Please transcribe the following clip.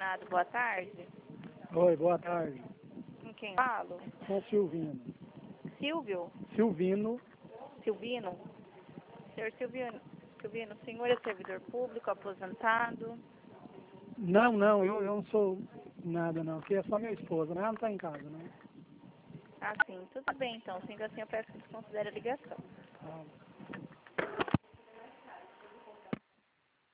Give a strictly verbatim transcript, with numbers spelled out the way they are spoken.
ar-condicionado. Boa tarde. Oi, boa tarde. Com quem falo? Com o Silvino. Silvio? Silvino. Silvino? Senhor Silvino, Silvino, o senhor é servidor público, aposentado? Não, não, eu, eu não sou nada não, porque é só minha esposa, mas ela não está em casa, não. Ah, sim. Tudo bem, então. Sendo assim, eu peço que desconsidere a ligação. Ah.